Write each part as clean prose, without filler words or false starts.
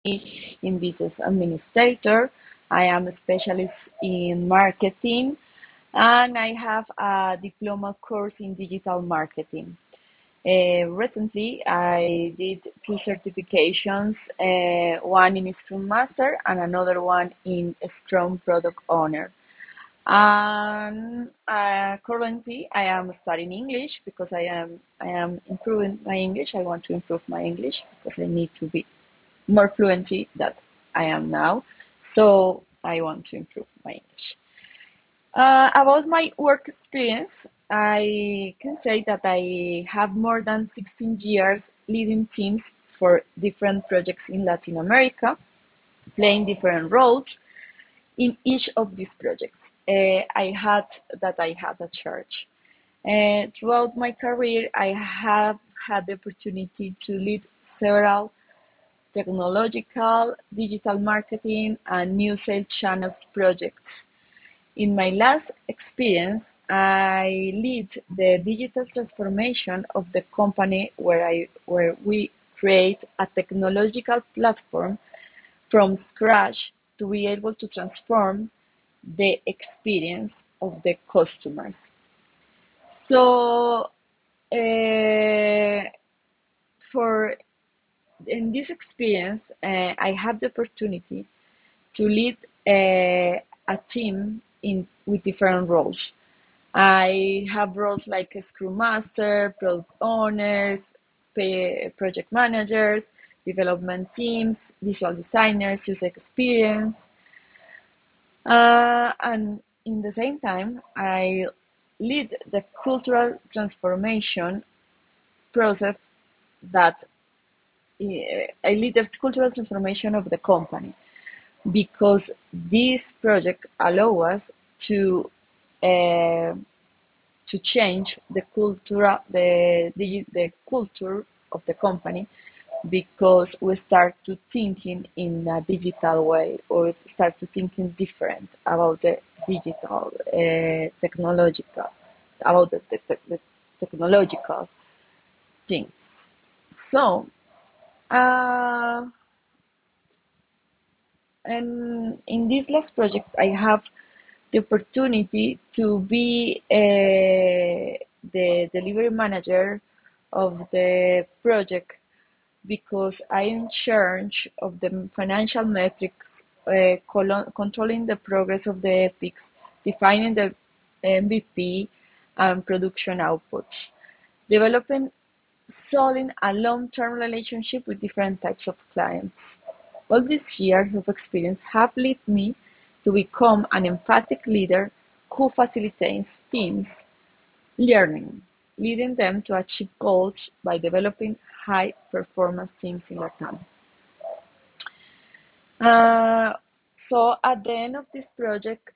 in business administrator. I am a specialist in marketing, and I have a diploma course in digital marketing. Recently, I did two certifications, one in Scrum Master and another one in Scrum Product Owner. And currently, I am studying English because I am improving my English. I want to improve my English because I need to be more fluency that I am now. So I want to improve my English. About my work experience, I can say that I have more than 16 years leading teams for different projects in Latin America, playing different roles in each of these projects. I had a church. Throughout my career, I have had the opportunity to lead several technological, digital marketing, and new sales channels projects. In my last experience, I lead the digital transformation of the company where we create a technological platform from scratch to be able to transform the experience of the customers. So, uh, for in this experience, I have the opportunity to lead a team in with different roles. I have roles like a Scrum Master, Product Owners, Project Managers, development teams, visual designers, user experience, and in the same time, I lead the cultural transformation process that I lead the cultural transformation of the company because this project allow us uh, to change the culture of the company because we start to thinking in a digital way or start to thinking different about the digital technological about the technological things. So uh, and in this last project I have the opportunity to be the delivery manager of the project because I am in charge of the financial metrics, controlling the progress of the epics, defining the MVP and production outputs, developing solid a long-term relationship with different types of clients. All these years of experience have led me to become an emphatic leader who facilitates teams learning, leading them to achieve goals by developing high performance teams in Latam. Uh, so at the end of this project,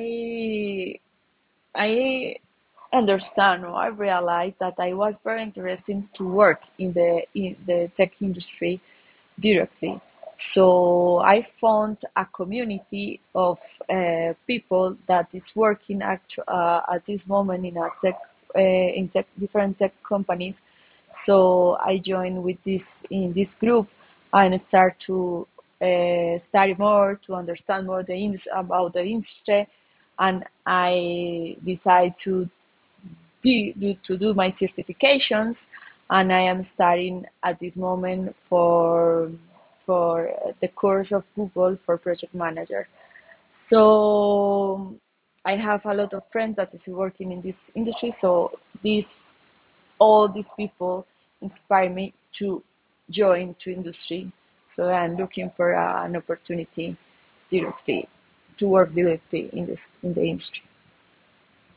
I understand or I realized that I was very interested to work in the tech industry directly. So I found a community of people that is working at this moment in tech different tech companies. So I joined with this in this group and start to study more to understand more about the industry, and I decide to do my certifications, and I am studying at this moment for the course of Google for project manager. So I have a lot of friends that is working in this industry. So these all these people inspire me to join to industry. So I'm looking for an opportunity directly to work directly in the industry.